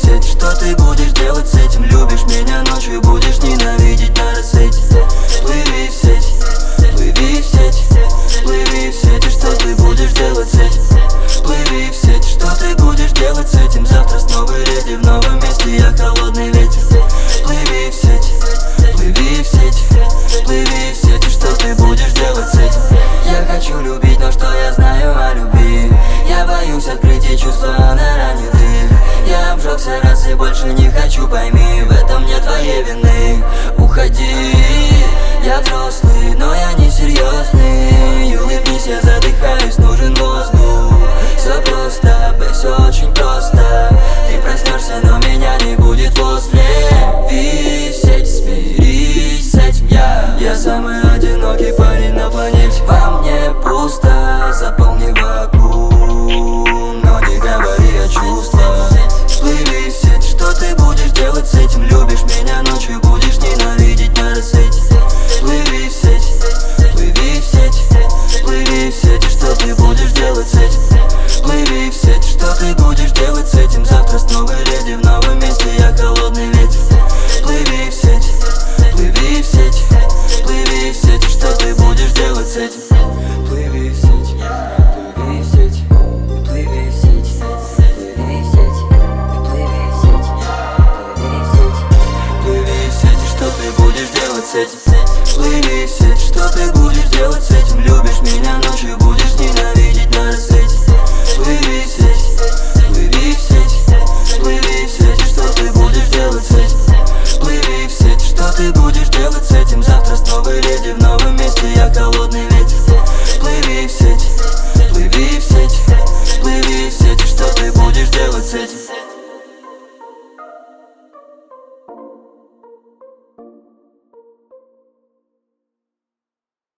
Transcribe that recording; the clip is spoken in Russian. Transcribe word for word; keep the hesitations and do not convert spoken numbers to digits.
сеть, что ты будешь делать с этим? Любишь меня ночью, будешь ненавидеть на рассвете. Плыви в сеть, плыви в сеть, плыви в сеть, и что ты будешь делать с этим? Плыви в сеть, что ты будешь делать с этим? Завтра снова леди в новом месте, я холодный ветер. Плыви в сеть, плыви в сеть, плыви в сеть, и что ты будешь делать с этим? Я хочу любить, но что я знаю о любви? Я боюсь открыть и чувства, она ранит их. Я обжегся раз и больше не хочу, пойми, в этом нет твоей вины. Уходи, я взрослый, но я не серьезный. Улыбнись, я задыхаюсь, нужен воздух. Все просто, бэй, все очень просто. Ты проснешься, но меня не будет возле. Ви в сеть, смирись с этим, я Я самый одинокий парень на планете. Во мне пусто, заполни вакуум, но не говори о чувствах. Плыви в сеть, что ты будешь делать с этим? Любишь меня ночью, будешь ненавидеть на рассвете. Плыви в сеть, плыви в сеть, плыви в сеть, и что ты будешь делать с этим? Плыви в сеть, что ты будешь делать с этим? Завтра снова леди в новом месте, я холодный ветер. Плыви в сеть, плыви в сеть, плыви в сеть, и что ты будешь делать с этим? Плыви в сеть, плыви в сеть, плыви в сеть, плыви в сеть, плыви в сеть, плыви в сеть, плыви в сеть, и что ты будешь делать с этим? Плыви в сеть, что ты будешь делать с этим? Любишь меня ночью, будешь ненавидеть на рассвете. Плыви в сеть, плыви в сеть, плыви в сеть, и что ты будешь делать с этим? Плыви в сеть, что ты будешь делать с этим? Завтра снова леди в новом месте, я холодный ветер. Плыви в сеть, плыви в сеть, плыви в сеть, и что ты будешь делать с этим?